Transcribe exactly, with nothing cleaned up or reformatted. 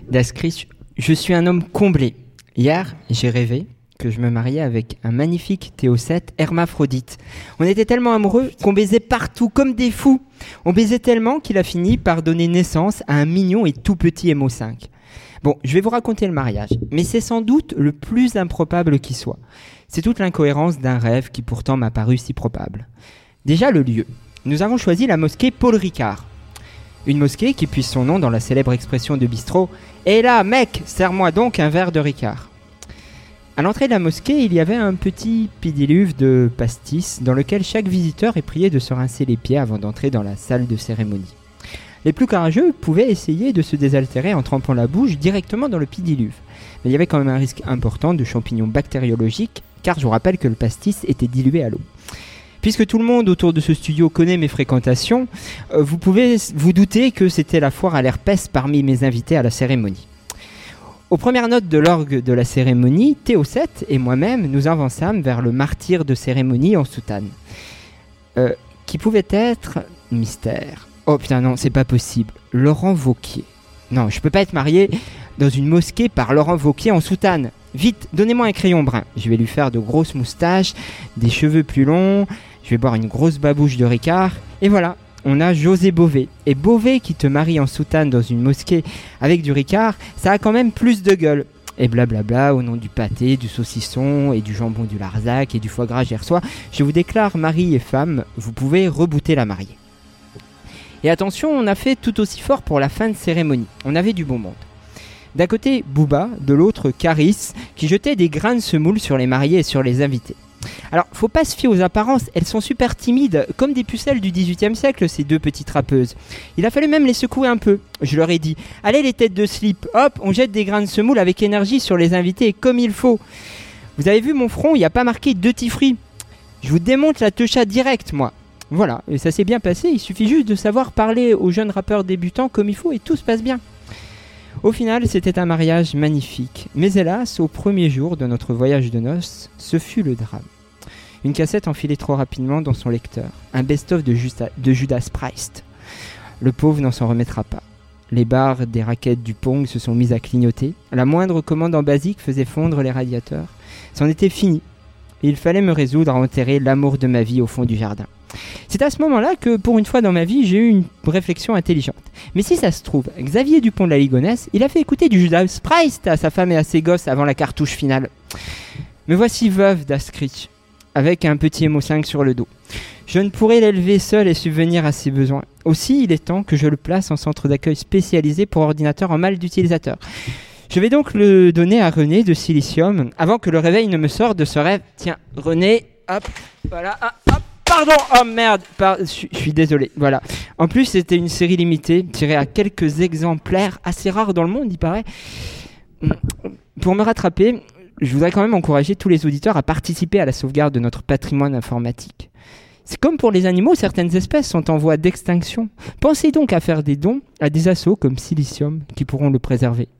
d'Ascris, je suis un homme comblé. Hier, j'ai rêvé que je me mariais avec un magnifique Théocète hermaphrodite. On était tellement amoureux qu'on baisait partout comme des fous. On baisait tellement qu'il a fini par donner naissance à un mignon et tout petit M O cinq. Bon, je vais vous raconter le mariage, mais c'est sans doute le plus improbable qui soit. C'est toute l'incohérence d'un rêve qui pourtant m'a paru si probable. Déjà le lieu. Nous avons choisi la mosquée Paul Ricard. Une mosquée qui puise son nom dans la célèbre expression de bistrot « Et là, mec, sers-moi donc un verre de Ricard ». À l'entrée de la mosquée, il y avait un petit pédiluve de pastis dans lequel chaque visiteur est prié de se rincer les pieds avant d'entrer dans la salle de cérémonie. Les plus courageux pouvaient essayer de se désaltérer en trempant la bouche directement dans le pédiluve. Mais il y avait quand même un risque important de champignons bactériologiques, car je vous rappelle que le pastis était dilué à l'eau. Puisque tout le monde autour de ce studio connaît mes fréquentations, euh, vous pouvez vous douter que c'était la foire à l'herpès parmi mes invités à la cérémonie. Aux premières notes de l'orgue de la cérémonie, Théocète et moi-même nous avançâmes vers le martyr de cérémonie en soutane. Euh, qui pouvait être mystère. Oh putain non, c'est pas possible. Laurent Wauquiez. Non, je peux pas être marié dans une mosquée par Laurent Wauquiez en soutane. Vite, donnez-moi un crayon brun. Je vais lui faire de grosses moustaches, des cheveux plus longs, je vais boire une grosse babouche de Ricard. Et voilà, on a José Bové. Et Bové qui te marie en soutane dans une mosquée avec du Ricard, ça a quand même plus de gueule. Et blablabla, au nom du pâté, du saucisson et du jambon du Larzac et du foie gras gersois, je vous déclare mari et femme, vous pouvez rebooter la mariée. Et attention, on a fait tout aussi fort pour la fin de cérémonie. On avait du bon monde. D'un côté, Booba, de l'autre, Caris, qui jetait des grains de semoule sur les mariés et sur les invités. Alors, faut pas se fier aux apparences, elles sont super timides, comme des pucelles du dix-huitième siècle, ces deux petites rappeuses. Il a fallu même les secouer un peu. Je leur ai dit, allez les têtes de slip, hop, on jette des grains de semoule avec énergie sur les invités, comme il faut. Vous avez vu mon front, il n'y a pas marqué deux tifris. Je vous démonte la teucha direct, moi. Voilà, et ça s'est bien passé, il suffit juste de savoir parler aux jeunes rappeurs débutants comme il faut et tout se passe bien. Au final, c'était un mariage magnifique, mais hélas, au premier jour de notre voyage de noces, ce fut le drame. Une cassette enfilée trop rapidement dans son lecteur, un best-of de, Justa- de Judas Priest. Le pauvre n'en s'en remettra pas. Les barres des raquettes du Pong se sont mises à clignoter, la moindre commande en basique faisait fondre les radiateurs. C'en était fini, et il fallait me résoudre à enterrer l'amour de ma vie au fond du jardin. C'est à ce moment-là que, pour une fois dans ma vie, j'ai eu une réflexion intelligente. Mais si ça se trouve, Xavier Dupont de la Ligonnès, il a fait écouter du Judas Priest à sa femme et à ses gosses avant la cartouche finale. Me voici veuve d'Ascris, avec un petit M O cinq sur le dos. Je ne pourrai l'élever seul et subvenir à ses besoins. Aussi, il est temps que je le place en centre d'accueil spécialisé pour ordinateur en mal d'utilisateur. Je vais donc le donner à René de Silicium, avant que le réveil ne me sorte de ce rêve. Tiens, René, hop, voilà, ah, hop. Pardon, oh merde, Par- je suis désolé, voilà. En plus, c'était une série limitée, tirée à quelques exemplaires, assez rares dans le monde, il paraît. Pour me rattraper, je voudrais quand même encourager tous les auditeurs à participer à la sauvegarde de notre patrimoine informatique. C'est comme pour les animaux, certaines espèces sont en voie d'extinction. Pensez donc à faire des dons à des assos comme Silicium qui pourront le préserver.